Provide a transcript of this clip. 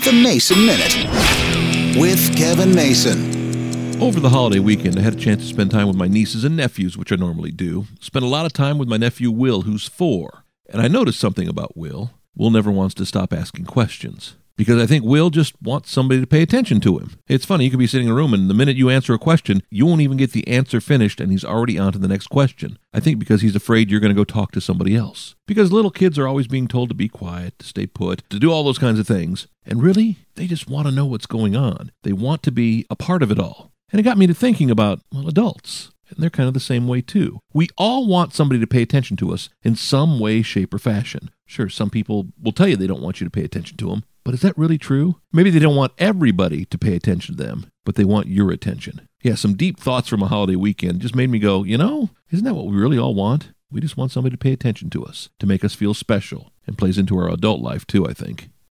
The Mason Minute with Kevin Mason. Over the holiday weekend, I had a chance to spend time with my nieces and nephews, which I normally do. Spent a lot of time with my nephew Will, who's 4. And I noticed something about Will. Will never wants to stop asking questions. Because I think Will just wants somebody to pay attention to him. It's funny, you could be sitting in a room and the minute you answer a question, you won't even get the answer finished and he's already on to the next question. I think because he's afraid you're going to go talk to somebody else. Because little kids are always being told to be quiet, to stay put, to do all those kinds of things. And really, they just want to know what's going on. They want to be a part of it all. And it got me to thinking about, adults. And they're kind of the same way too. We all want somebody to pay attention to us in some way, shape, or fashion. Sure, some people will tell you they don't want you to pay attention to them. But is that really true? Maybe they don't want everybody to pay attention to them, but they want your attention. Yeah, some deep thoughts from a holiday weekend just made me go, isn't that what we really all want? We just want somebody to pay attention to us, to make us feel special, and plays into our adult life too, I think.